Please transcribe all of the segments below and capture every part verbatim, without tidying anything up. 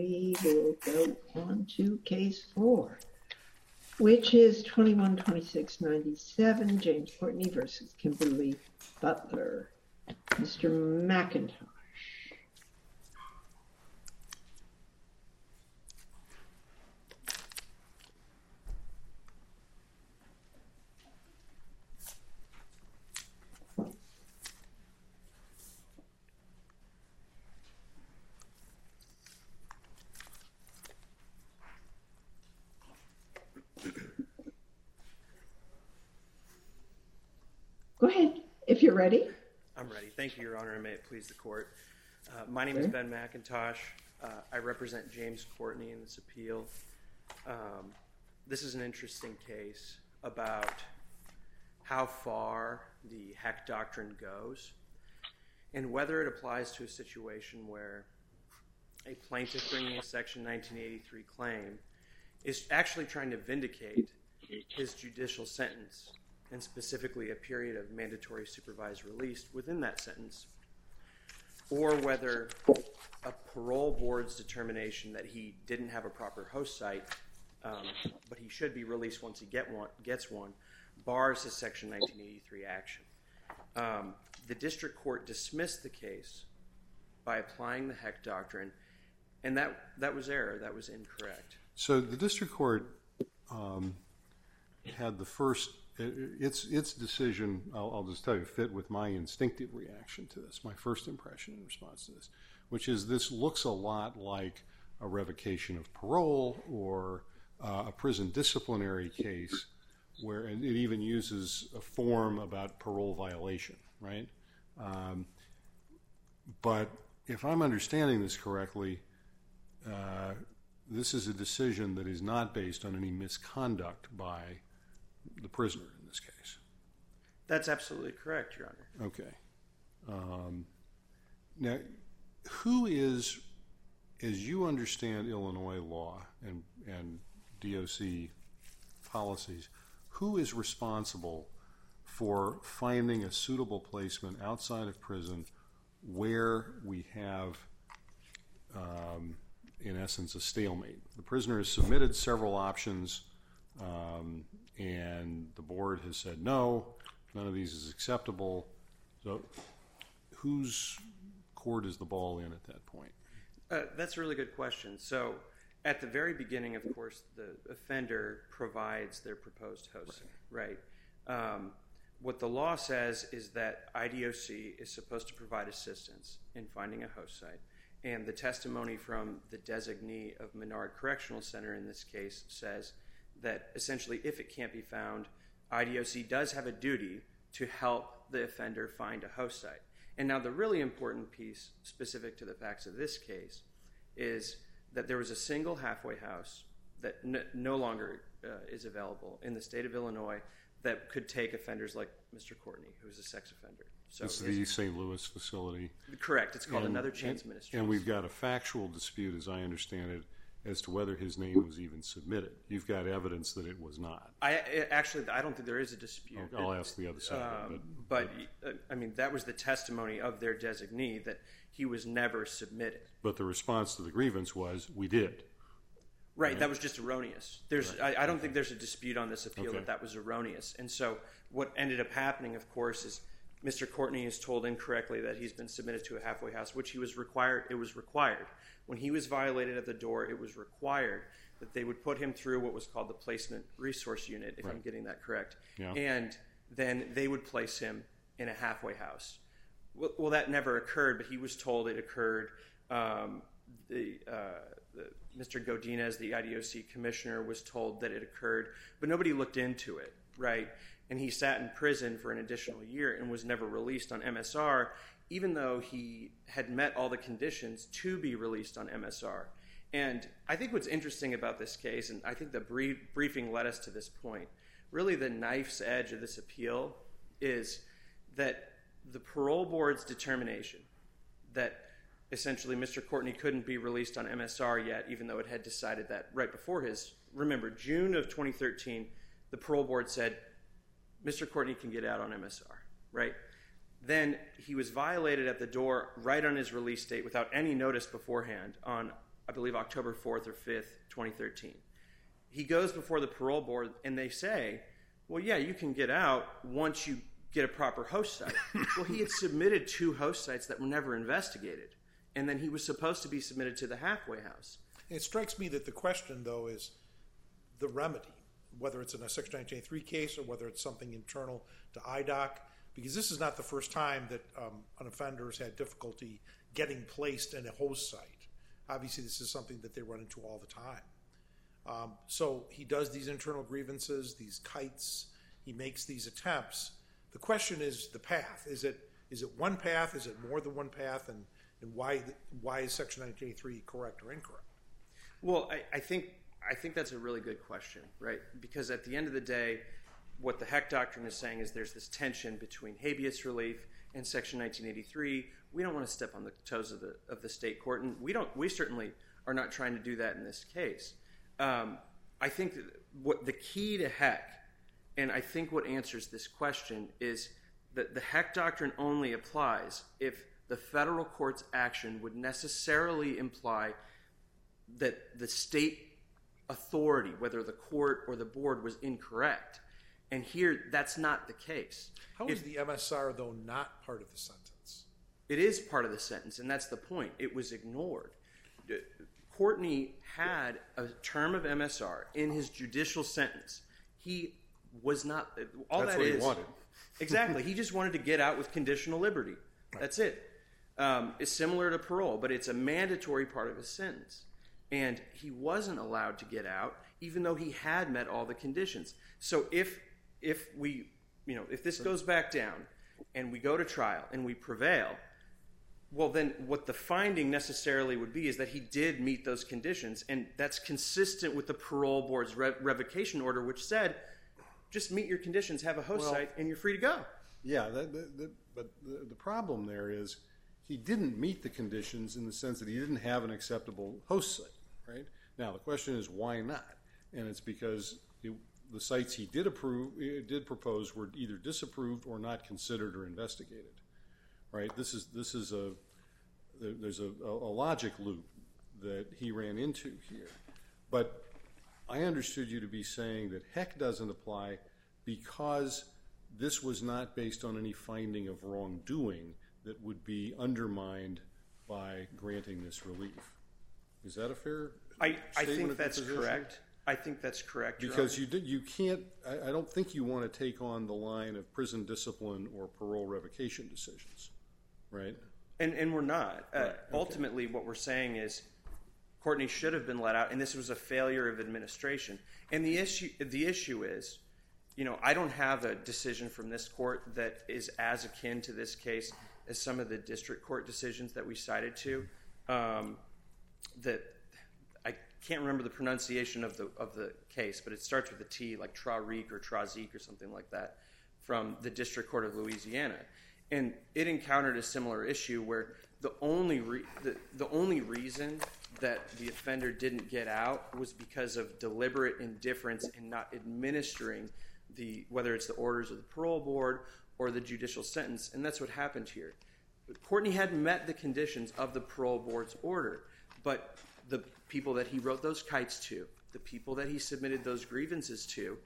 we will go on to case four, which is twenty-one twenty-six ninety-seven, James Courtney versus Kimberly Butler. Mister McIntosh. Go ahead, if you're ready. I'm ready. Thank you, Your Honor, and may it please the Court. Uh, my name is Ben McIntosh. Uh, I represent James Courtney in this appeal. Um, this is an interesting case about how far the Heck Doctrine goes and whether it applies to a situation where a plaintiff bringing a Section nineteen eighty-three claim is actually trying to vindicate his judicial sentence, and specifically a period of mandatory supervised release within that sentence, or whether a parole board's determination that he didn't have a proper host site, um, but he should be released once he get one, gets one, bars his Section nineteen eighty-three action. Um, the district court dismissed the case by applying the Heck Doctrine, and that, that was error. That was incorrect. So the district court um, had the first... Its its decision, I'll, I'll just tell you, fit with my instinctive reaction to this, my first impression in response to this, which is this looks a lot like a revocation of parole or uh, a prison disciplinary case where and it even uses a form about parole violation, right? Um, but if I'm understanding this correctly, uh, this is a decision that is not based on any misconduct by the prisoner in this case. That's absolutely correct, Your Honor. Okay. Um, now, who is, as you understand Illinois law and, and D O C policies, who is responsible for finding a suitable placement outside of prison where we have, um, in essence, a stalemate? The prisoner has submitted several options, um, and the board has said no, none of these is acceptable. So whose court is the ball in at that point? Uh, that's a really good question. So at the very beginning, of course, the offender provides their proposed host, right? right? Um, what the law says is that I D O C is supposed to provide assistance in finding a host site. And the testimony from the designee of Menard Correctional Center in this case says that essentially if it can't be found, I D O C does have a duty to help the offender find a host site. And now the really important piece specific to the facts of this case is that there was a single halfway house that n- no longer uh, is available in the state of Illinois that could take offenders like Mister Courtney, who's a sex offender. So it's the Saint Louis facility. Correct. It's called and, Another Chance and, Ministries. And we've got a factual dispute, as I understand it, as to whether his name was even submitted. You've got evidence that it was not. I it, actually, I don't think there is a dispute. Okay, I'll ask the other side. Um, but, but, but I mean, that was the testimony of their designee that he was never submitted. But the response to the grievance was, we did. Right, right? That was just erroneous. There's, right. I, I don't okay. think there's a dispute on this appeal okay. that that was erroneous. And so what ended up happening, of course, is Mister Courtney is told incorrectly that he's been submitted to a halfway house, which he was required. It was required. When he was violated at the door, it was required that they would put him through what was called the Placement Resource Unit, if right. I'm getting that correct. Yeah. And then they would place him in a halfway house. Well, well that never occurred, but he was told it occurred. Um, the, uh, the Mister Godinez, the I D O C commissioner, was told that it occurred, but nobody looked into it, right? And he sat in prison for an additional year and was never released on M S R, even though he had met all the conditions to be released on M S R. And I think what's interesting about this case, and I think the brief, briefing led us to this point, really the knife's edge of this appeal is that the parole board's determination that essentially Mister Courtney couldn't be released on M S R yet, even though it had decided that right before his, remember, June of twenty thirteen, the parole board said, Mister Courtney can get out on M S R, right? Then he was violated at the door right on his release date without any notice beforehand on I believe, October fourth or fifth, twenty thirteen. He goes before the parole board, and they say, well, yeah, you can get out once you get a proper host site. Well, he had submitted two host sites that were never investigated, and then he was supposed to be submitted to the halfway house. It strikes me that the question, though, is the remedy, whether it's in a Section nineteen eighty-three case or whether it's something internal to I D O C, because this is not the first time that um, an offender has had difficulty getting placed in a host site. Obviously, this is something that they run into all the time. Um, so he does these internal grievances, these kites, he makes these attempts. The question is the path. Is it is it one path? Is it more than one path? And, and why why is Section nineteen eighty-three correct or incorrect? Well, I, I think I think that's a really good question, right? Because at the end of the day, what the Heck Doctrine is saying is there's this tension between habeas relief and Section nineteen eighty-three. We don't want to step on the toes of the of the state court, and we don't. We certainly are not trying to do that in this case. Um, I think that what the key to Heck, and I think what answers this question, is that the Heck Doctrine only applies if the federal court's action would necessarily imply that the state authority, whether the court or the board, was incorrect. And here, that's not the case. How is the M S R, though, not part of the sentence? It is part of the sentence, and that's the point. It was ignored. Courtney had a term of M S R in his judicial sentence. He was not all That's that what is. he wanted. Exactly. He just wanted to get out with conditional liberty. Right. That's it. Um, it's similar to parole, but it's a mandatory part of his sentence. And he wasn't allowed to get out, even though he had met all the conditions. So if if we, you know, if this goes back down and we go to trial and we prevail, well, then what the finding necessarily would be is that he did meet those conditions, and that's consistent with the parole board's re- revocation order, which said, just meet your conditions, have a host well, site, and you're free to go. Yeah, that, that, that, but the, the problem there is he didn't meet the conditions in the sense that he didn't have an acceptable host site, right? Now, the question is why not? And it's because it, the sites he did approve, did propose were either disapproved or not considered or investigated. Right. This is this is a there's a, a logic loop that he ran into here, but I understood you to be saying that Heck doesn't apply because this was not based on any finding of wrongdoing that would be undermined by granting this relief. Is that a fair? I, I think of that's the position? correct. I think that's correct. Because you did, you can't. I, I don't think you want to take on the line of prison discipline or parole revocation decisions. Right, and and we're not. Uh, right. Okay. Ultimately, what we're saying is, Courtney should have been let out, and this was a failure of administration. And the issue, the issue is, you know, I don't have a decision from this court that is as akin to this case as some of the district court decisions that we cited to. Um, that I can't remember the pronunciation of the of the case, but it starts with a T, like Trarik or Trazik or something like that, from the District Court of Louisiana. And it encountered a similar issue where the only re- the, the only reason that the offender didn't get out was because of deliberate indifference in not administering the whether it's the orders of the parole board or the judicial sentence, and that's what happened here. Courtney had met the conditions of the parole board's order, but the people that he wrote those kites to, the people that he submitted those grievances to,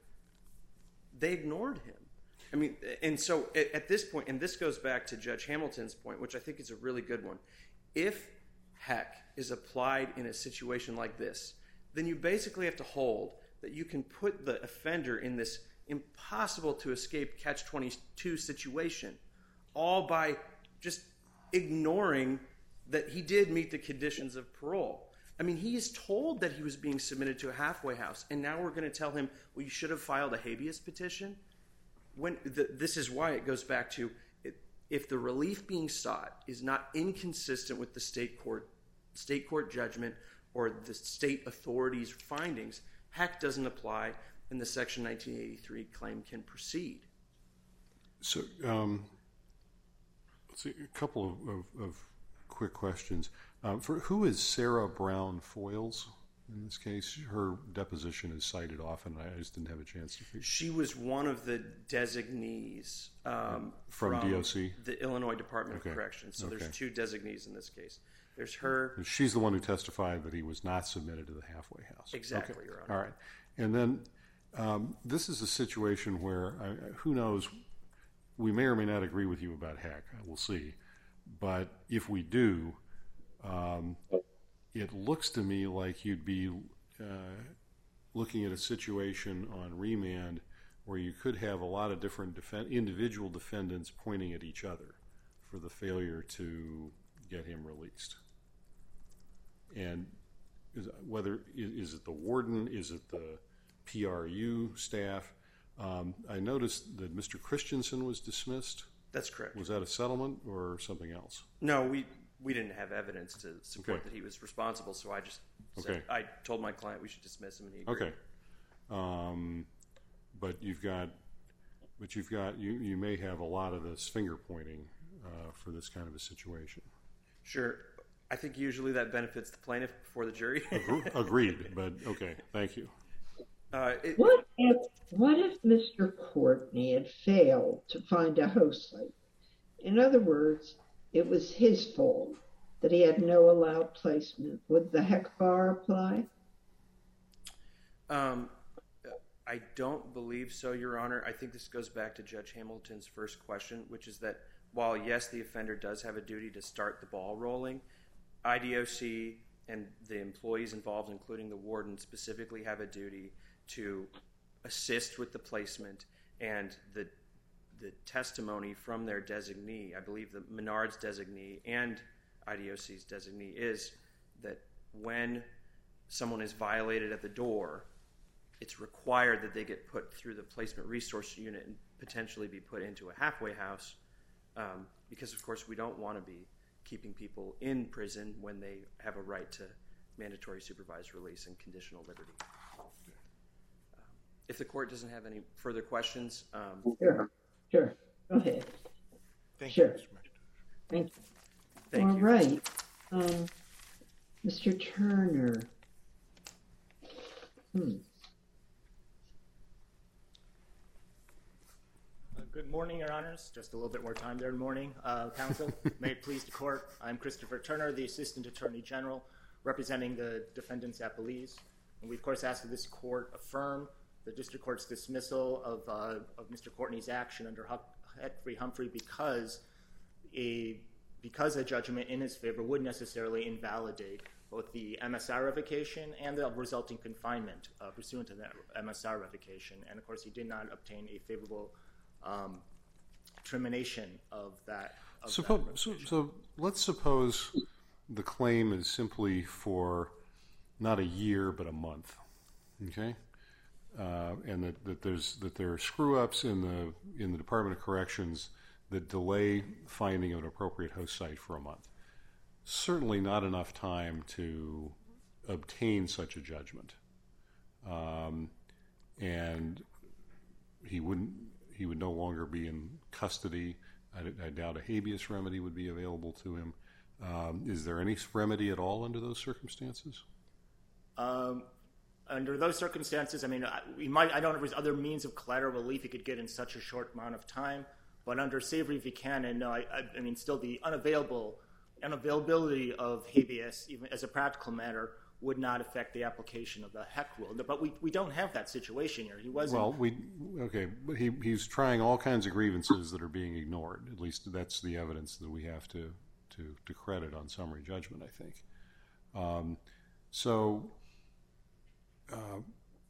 they ignored him. I mean, and so at this point, and this goes back to Judge Hamilton's point, which I think is a really good one. If Heck is applied in a situation like this, then you basically have to hold that you can put the offender in this impossible to escape catch twenty-two situation, all by just ignoring that he did meet the conditions of parole. I mean, he is told that he was being submitted to a halfway house, and now we're going to tell him, well, you should have filed a habeas petition? When the, this is why it goes back to it, if the relief being sought is not inconsistent with the state court state court judgment or the state authorities' findings, Heck doesn't apply, and the Section nineteen eighty-three claim can proceed. So, um, let's see, a couple of, of, of quick questions. Um, for who is Sarah Brown Foyles? In this case, her deposition is cited often. I just didn't have a chance to figure. She was one of the designees um, from, from D O C, the Illinois Department okay. of Corrections. So okay. there's two designees in this case. There's her. She's the one who testified that he was not submitted to the halfway house. Exactly, okay. Your Honor. All right. And then um, this is a situation where, I, who knows, we may or may not agree with you about Heck. We'll see. But if we do, um, it looks to me like you'd be uh, looking at a situation on remand where you could have a lot of different def- individual defendants pointing at each other for the failure to get him released. And is, whether is, is it the warden, is it the P R U staff? Um, I noticed that Mister Christensen was dismissed. That's correct. Was that a settlement or something else? No, we we didn't have evidence to support okay. that he was responsible, so I just said, okay. I told my client we should dismiss him, and he agreed. Okay. Um, but you've got, but you've got, you, you may have a lot of this finger pointing uh, for this kind of a situation. Sure. I think usually that benefits the plaintiff before the jury. Agreed, but okay, thank you. Uh, it, what if what if Mister Courtney had failed to find a host site? In other words, it was his fault that he had no allowed placement. Would the Heck bar apply? Um, I don't believe so, Your Honor. I think this goes back to Judge Hamilton's first question, which is that while, yes, the offender does have a duty to start the ball rolling, I D O C and the employees involved, including the warden, specifically have a duty to assist with the placement, and the the testimony from their designee, I believe the Menard's designee and I D O C's designee, is that when someone is violated at the door, it's required that they get put through the placement resource unit and potentially be put into a halfway house, um, because, of course, we don't want to be keeping people in prison when they have a right to mandatory supervised release and conditional liberty. Um, if the court doesn't have any further questions. Um, sure, sure. Go ahead. Thank sure. you, Mister Thank you. Thank All you. right. Um, Mister Turner. Hmm. Good morning, Your Honors. Just a little bit more time there in the morning. Uh, counsel, may it please the court. I'm Christopher Turner, the Assistant Attorney General, representing the defendants appellees. And we, of course, ask that this court affirm the district court's dismissal of, uh, of Mister Courtney's action under Heck v. Humphrey because a, because a judgment in his favor would necessarily invalidate both the M S R revocation and the resulting confinement uh, pursuant to that M S R revocation. And, of course, he did not obtain a favorable Um, termination of that. Of Suppose, that so, so let's suppose the claim is simply for not a year but a month, okay, uh, and that, that there's that there are screw ups in the in the Department of Corrections that delay finding an appropriate host site for a month. Certainly not enough time to obtain such a judgment, um, and he wouldn't. He would no longer be in custody. I, I doubt a habeas remedy would be available to him. Um, is there any remedy at all under those circumstances? Um, under those circumstances, I mean, I, we might. I don't know if there's other means of collateral relief he could get in such a short amount of time. But under Savory v. Cannon, no. I, I, I mean, still the unavailable unavailability of habeas, even as a practical matter, would not affect the application of the Heck rule. But we, we don't have that situation here. He wasn't. Well, we okay, but he he's trying all kinds of grievances that are being ignored. At least that's the evidence that we have to to, to credit on summary judgment, I think. Um, so, uh,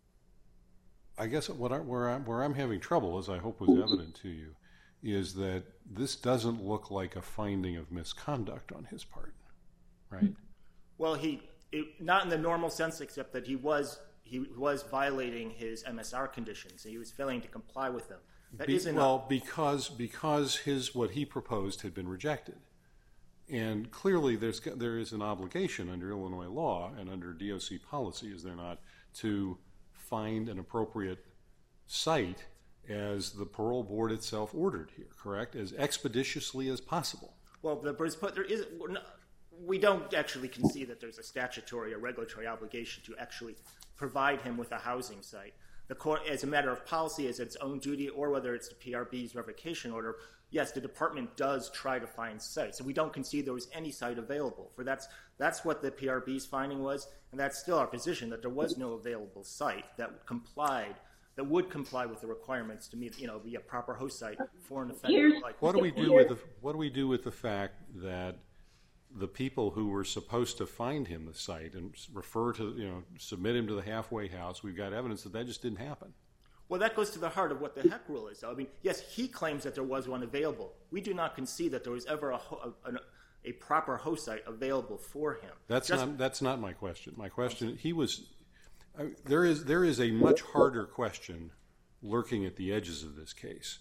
I guess what I, where I'm where I'm having trouble, as I hope was evident to you, is that this doesn't look like a finding of misconduct on his part, right? Well, he. It, not in the normal sense, except that he was he was violating his M S R conditions. He was failing to comply with them. That Be, isn't well, a, because because his what he proposed had been rejected, and clearly there's there is an obligation under Illinois law and under D O C policy, is there not, to find an appropriate site as the parole board itself ordered here, correct? As expeditiously as possible. Well, the, but there is. We don't actually concede that there's a statutory or regulatory obligation to actually provide him with a housing site. the court, as a matter of policy, as its own duty, or whether it's the P R B's revocation order, yes, the department does try to find sites. And we don't concede there was any site available. For that's that's what the P R B's finding was, and that's still our position, that there was no available site that complied, that would comply with the requirements to meet, you know, be a proper host site for an offender. Here's, like What do we do with the, what do we do with the fact that the people who were supposed to find him the site and refer to, you know, submit him to the halfway house, we've got evidence that that just didn't happen? Well, that goes to the heart of what the heck rule is, though. I mean, yes, he claims that there was one available. We do not concede that there was ever a, a, a, a proper host site available for him. That's Just, not that's not my question. My question, he was, uh, there is there is a much harder question lurking at the edges of this case,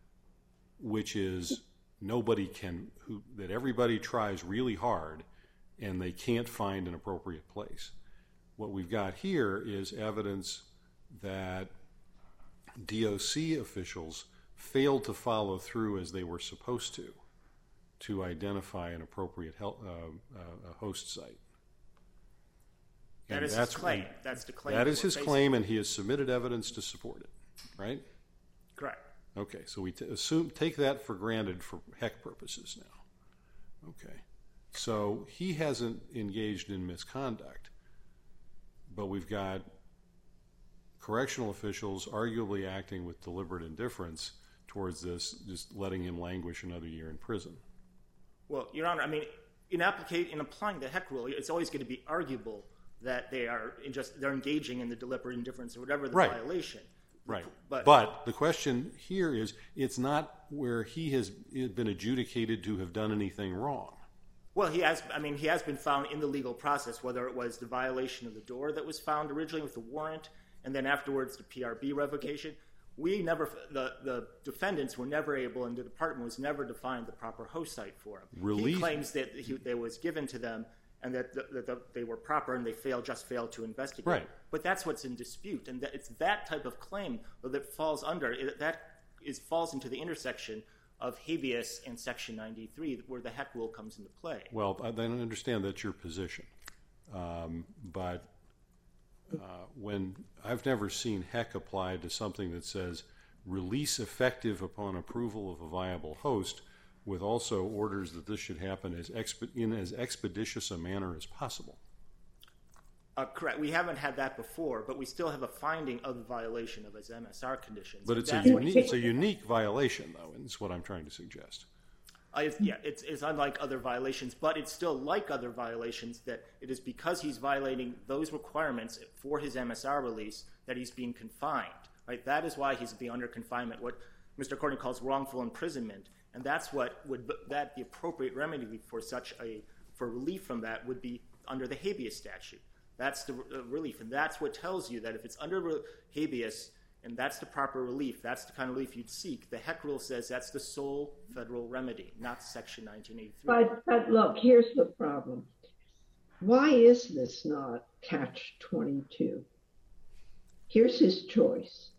which is nobody can, who that everybody tries really hard and they can't find an appropriate place. What we've got here is evidence that D O C officials failed to follow through as they were supposed to to identify an appropriate health, uh, uh, host site. That And is that's his claim. when, That's the claim. that that is we're his facing. claim, and he has submitted evidence to support it, right? Correct. Okay, so we t- assume take that for granted for heck purposes now. Okay, so he hasn't engaged in misconduct, but we've got correctional officials arguably acting with deliberate indifference towards this, just letting him languish another year in prison. Well, Your Honor, I mean, in applicate in applying the heck rule, it's always going to be arguable that they are in just they're engaging in the deliberate indifference or whatever the Right. violation. Right. But, but the question here is, it's not where he has been adjudicated to have done anything wrong. Well, he has. I mean, he has been found in the legal process, whether it was the violation of the door that was found originally with the warrant, and then afterwards the P R B revocation. We never, the, the defendants were never able, and the department was never defined the proper host site for him. Relief. He claims that he, they was given to them and that, the, that the, they were proper and they failed, just failed to investigate. Right. But that's what's in dispute, and that it's that type of claim that falls under, that is falls into the intersection of habeas and Section ninety-three, where the heck rule comes into play. Well, I don't understand that's your position, um, but uh, when I've never seen heck applied to something that says release effective upon approval of a viable host, with also orders that this should happen as exp- in as expeditious a manner as possible. Uh, correct. We haven't had that before, but we still have a finding of the violation of his M S R conditions. But it's a That's what- unique, it's a unique violation, though, and it's what I'm trying to suggest. Uh, it's, yeah, it's, it's unlike other violations, but it's still like other violations that it is because he's violating those requirements for his M S R release that he's being confined. Right? That is why he's being under confinement, what Mister Courtney calls wrongful imprisonment, and that's what would that the appropriate remedy for such a for relief from that would be under the habeas statute. That's the uh, relief, and that's what tells you that if it's under re- habeas and that's the proper relief, that's the kind of relief you'd seek. The heck rule says that's the sole federal remedy, not Section nineteen eighty-three. But, but look, here's the problem. Why is this not catch twenty-two? Here's his choice.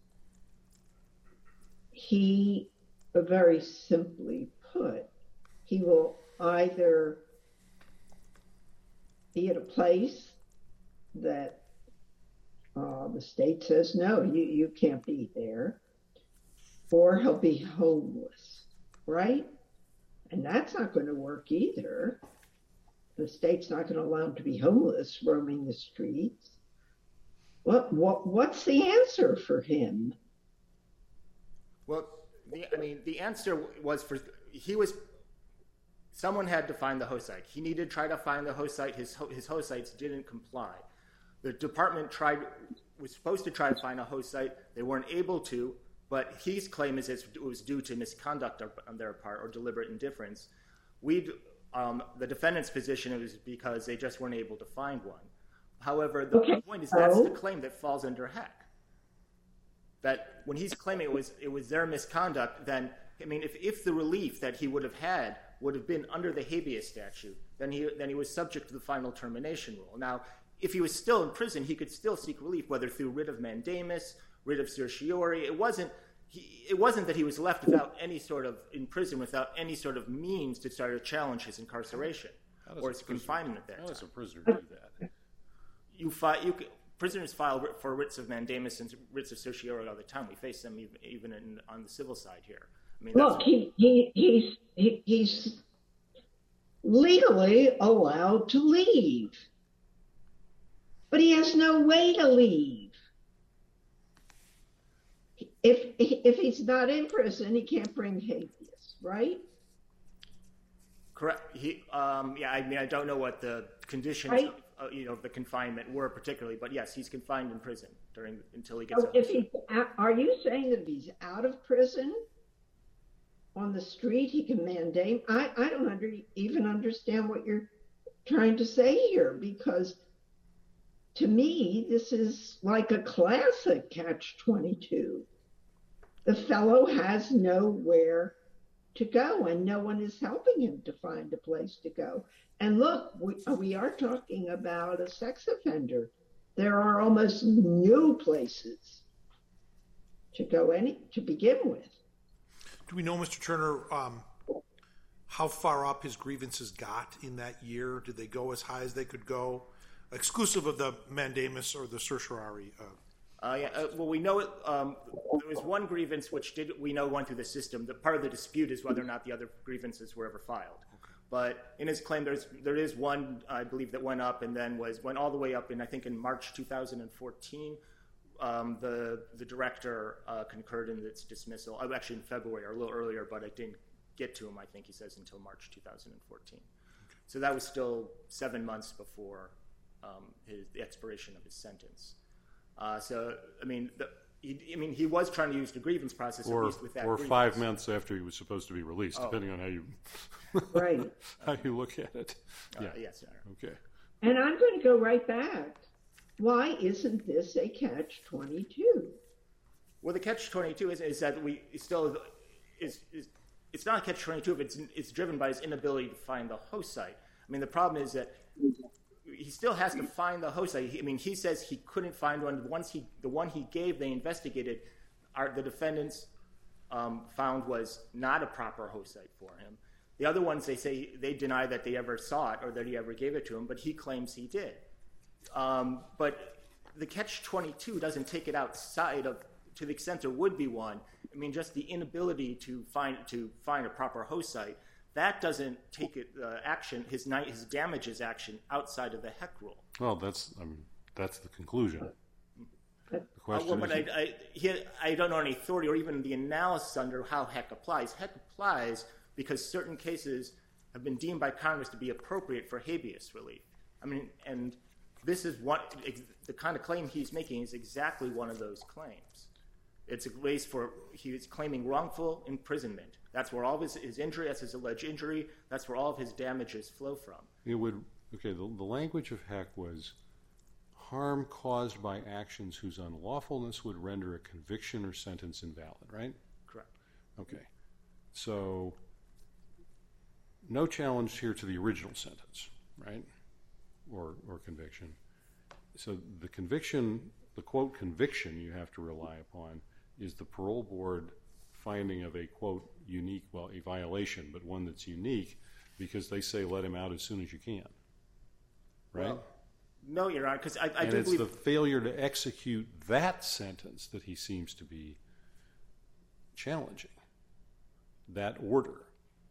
He, very simply put, he will either be at a place that uh, the state says, no, you, you can't be there, or he'll be homeless, right? And that's not going to work either. The state's not going to allow him to be homeless, roaming the streets. What, what, what's the answer for him? Well, the, I mean, the answer was for he was. Someone had to find the host site. He needed to try to find the host site. His his host sites didn't comply. The department tried was supposed to try to find a host site. They weren't able to. But his claim is it was due to misconduct on their part or deliberate indifference. We, um, the defendant's position was because they just weren't able to find one. However, the okay. point is that's the claim that falls under heck. That when he's claiming it was it was their misconduct, then I mean, if, if the relief that he would have had would have been under the habeas statute, then he then he was subject to the final termination rule. Now, if he was still in prison, he could still seek relief, whether through writ of mandamus, writ of certiorari. It wasn't he, it wasn't that he was left without any sort of in prison without any sort of means to try to challenge his incarceration or his confinement at that How does a time. prisoner do that? You fight you. prisoners file for writs of mandamus and writs of certiorari all the time. We face them even, even in, on the civil side here. I mean, Look, he, he, he's, he, he's legally allowed to leave, but he has no way to leave. If, if he's not in prison, he can't bring habeas, right? Correct. He, um, yeah, I mean, I don't know what the conditions Right. of, uh, you know, of the confinement were particularly, but yes, he's confined in prison during until he gets So out. if he's out, are you saying that if he's out of prison on the street, he can mandate? I, I don't under, even understand what you're trying to say here, because to me, this is like a classic catch twenty-two. The fellow has nowhere to go, and no one is helping him to find a place to go. And look, we, we are talking about a sex offender. There are almost no places to go any to begin with. Do we know, Mister Turner, um, how far up his grievances got in that year? Did they go as high as they could go, exclusive of the mandamus or the certiorari? Uh, Uh, yeah, uh, well, we know it. Um, there was one grievance which did we know went through the system. The part of the dispute is whether or not the other grievances were ever filed. Okay. But in his claim, there's there is one I believe that went up and then was went all the way up in I think in March two thousand fourteen. Um, the the director uh, concurred in its dismissal. Uh, actually, in February or a little earlier, but I didn't get to him. I think he says until March two thousand fourteen. Okay. So that was still seven months before um, his, the expiration of his sentence. Uh, so, I mean, the, he, I mean, he was trying to use the grievance process Or, at least with that or grievance. five months after he was supposed to be released, Oh. depending on how you Right. how you look at it. Uh, Yeah. Yes, Your Honor. Okay. And I'm going to go right back. Why isn't this a catch twenty-two? Well, the catch twenty-two is, is that we still is, is it's not a catch twenty-two if it's it's driven by his inability to find the host site. I mean, the problem is that he still has to find the host site. He, I mean, he says he couldn't find one. The ones he the one he gave, they investigated. Are the defendants um, found was not a proper host site for him. The other ones, they say they deny that they ever saw it or that he ever gave it to him, but he claims he did. Um, but the catch twenty-two doesn't take it outside of, to the extent there would be one. I mean, just the inability to find to find a proper host site, that doesn't take it uh, action his his damages action outside of the Heck rule. Well, that's I mean, that's the conclusion. The Uh, question well, but is, I, I, he, I don't know any authority or even the analysis under how Heck applies. Heck applies because certain cases have been deemed by Congress to be appropriate for habeas relief. I mean, and this is what the kind of claim he's making is exactly one of those claims. It's a case for he is claiming wrongful imprisonment. That's where all of his, his injury, that's his alleged injury. That's where all of his damages flow from. it would okay. The, the language of Heck was harm caused by actions whose unlawfulness would render a conviction or sentence invalid. Right? Correct. Okay. So no challenge here to the original sentence, right? Or or conviction. So the conviction, the quote conviction you have to rely upon is the parole board finding of a quote unique, well, a violation, but one that's unique because they say let him out as soon as you can. Right? Well, no, Your Honor, because I, I and do it's believe the failure to execute that sentence that he seems to be challenging. That order.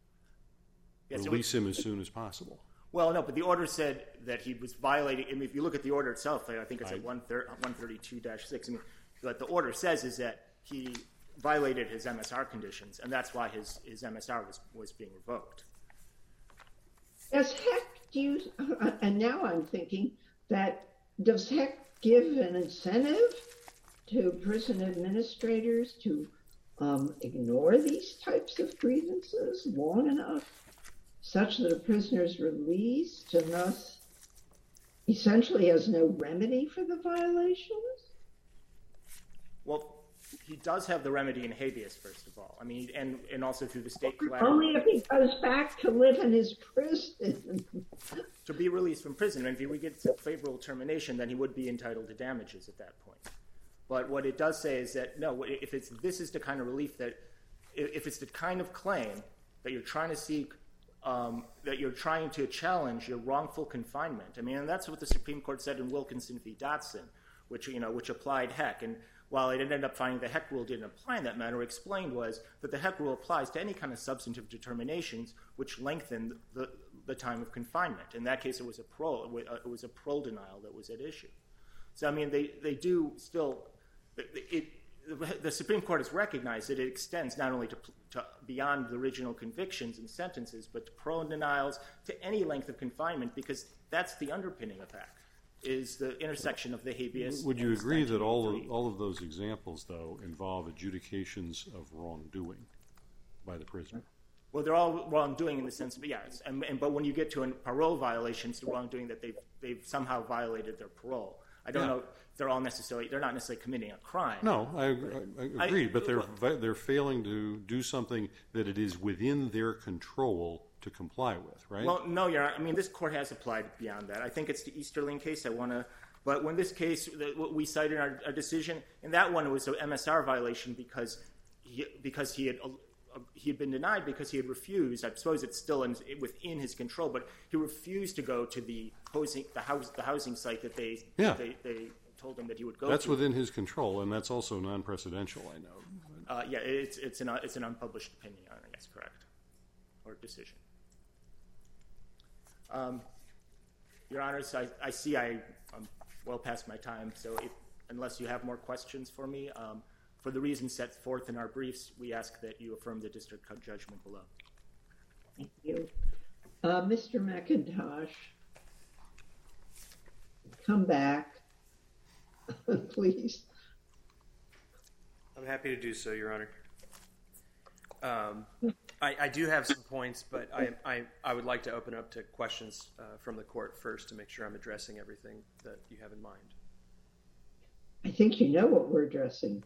yes, it Release him as soon as possible. Well, no, but the order said that he was violating. I mean, if you look at the order itself, I think it's at I- one thirty-two dash six. I mean, what the order says is that he violated his M S R conditions, and that's why his, his M S R was, was being revoked. Does Heck do, uh, and now I'm thinking that, does Heck give an incentive to prison administrators to um, ignore these types of grievances long enough such that a prisoner is released and thus essentially has no remedy for the violations? Well, he does have the remedy in habeas, first of all. I mean, and, and also through the state collateral. Only if he goes back to live in his prison. To be released from prison, and if he gets a favorable termination, then he would be entitled to damages at that point. But what it does say is that, no, if it's this is the kind of relief that, if it's the kind of claim that you're trying to seek, um, that you're trying to challenge your wrongful confinement. I mean, and that's what the Supreme Court said in Wilkinson v. Dotson, which, you know, which applied Heck. And while it ended up finding the Heck rule didn't apply in that manner, explained was that the Heck rule applies to any kind of substantive determinations which lengthen the, the time of confinement. In that case, it was a parole, it was a parole denial that was at issue. So, I mean, they, they do still, it, it, the Supreme Court has recognized that it extends not only to, to beyond the original convictions and sentences, but to parole denials, to any length of confinement, because that's the underpinning of Heck, is the intersection of the habeas. Would you agree that all of, all of those examples, though, involve adjudications of wrongdoing by the prisoner? Well, they're all wrongdoing in the sense, but yes, and, and but when you get to a parole violation, it's the wrongdoing that they've they've somehow violated their parole. I don't yeah. know if they're all necessarily, they're not necessarily committing a crime. No, I, I, I agree, I, but they're well, they're failing to do something that it is within their control to comply with, right? Well, no, Your Honor. I mean, this court has applied beyond that. I think it's the Easterling case. I want to, but when this case, what we cited in our, our decision, in that one, it was an M S R violation because he, because he had uh, he had been denied because he had refused. I suppose it's still in, within his control, but he refused to go to the housing the house the housing site that they yeah. they, they told him that he would go. That's to. within his control, and that's also non-precedential. I know. Uh, yeah, it's it's an it's an unpublished opinion. I think that's correct, or decision. Um, Your Honors, I, I see I, I'm well past my time, so if, unless you have more questions for me, um, for the reasons set forth in our briefs, we ask that you affirm the district judgment below. Thank you. Uh, Mister McIntosh, come back, please. I'm happy to do so, Your Honor. Um, I, I do have some points, but I, I, I would like to open up to questions uh, from the court first to make sure I'm addressing everything that you have in mind. I think you know what we're addressing.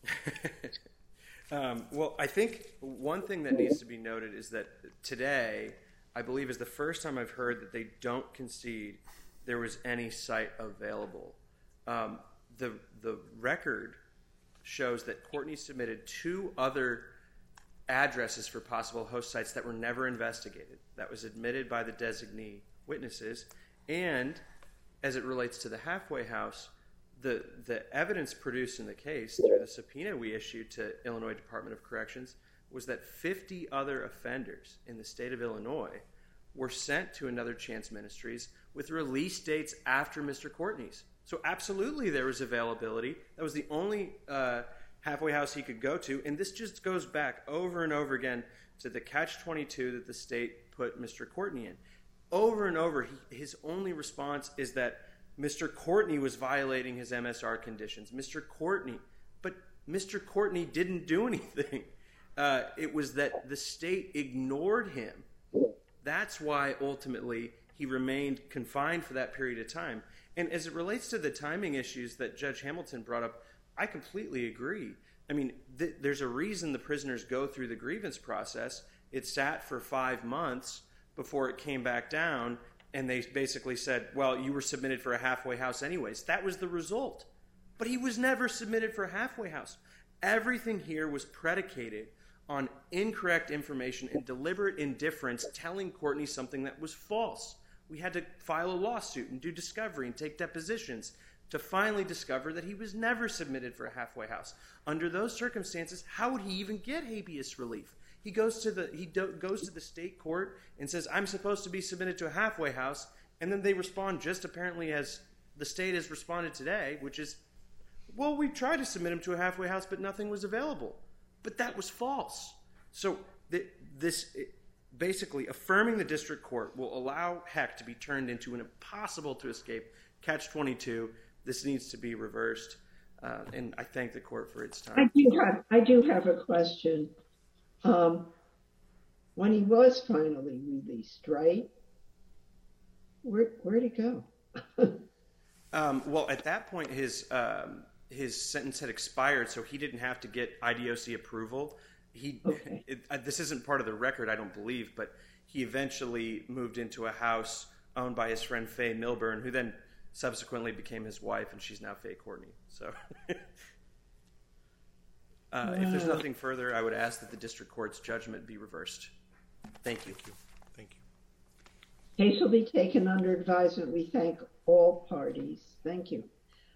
um, well, I think one thing that needs to be noted is that today, I believe, is the first time I've heard that they don't concede there was any site available. Um, the the record shows that Courtney submitted two other addresses for possible host sites that were never investigated. That was admitted by the designee witnesses. And as it relates to the halfway house, the, the evidence produced in the case through the subpoena we issued to Illinois Department of Corrections was that fifty other offenders in the state of Illinois were sent to Another Chance Ministries with release dates after Mister Courtney's. So absolutely there was availability. That was the only uh, halfway house he could go to, and this just goes back over and over again to the catch twenty-two that the state put Mister Courtney in. Over and over, he, his only response is that Mister Courtney was violating his M S R conditions. Mister Courtney, but Mister Courtney didn't do anything. Uh, it was that the state ignored him. That's why ultimately he remained confined for that period of time. And as it relates to the timing issues that Judge Hamilton brought up, I completely agree. I mean, th- there's a reason the prisoners go through the grievance process. It sat for five months before it came back down, and they basically said, well, you were submitted for a halfway house anyways. That was the result. But he was never submitted for a halfway house. Everything here was predicated on incorrect information and deliberate indifference telling Courtney something that was false. We had to file a lawsuit and do discovery and take depositions to finally discover that he was never submitted for a halfway house. Under those circumstances, how would he even get habeas relief? He goes to the he do, goes to the state court and says, I'm supposed to be submitted to a halfway house, and then they respond just apparently as the state has responded today, which is, well, we tried to submit him to a halfway house, but nothing was available. But that was false. So th- this basically affirming the district court will allow Heck to be turned into an impossible to escape catch twenty-two. This needs to be reversed, uh, and I thank the court for its time. I do have, I do have a question. Um, when he was finally released, right? Where where'd he go? um, well, at that point, his um, his sentence had expired, so he didn't have to get I D O C approval. He okay. it, uh, this isn't part of the record, I don't believe, but he eventually moved into a house owned by his friend Faye Milburn, who then subsequently became his wife, and she's now Faye Courtney. So, uh, wow. If there's nothing further, I would ask that the district court's judgment be reversed. Thank you. Thank you. Thank you. Case will be taken under advisement. We thank all parties. Thank you.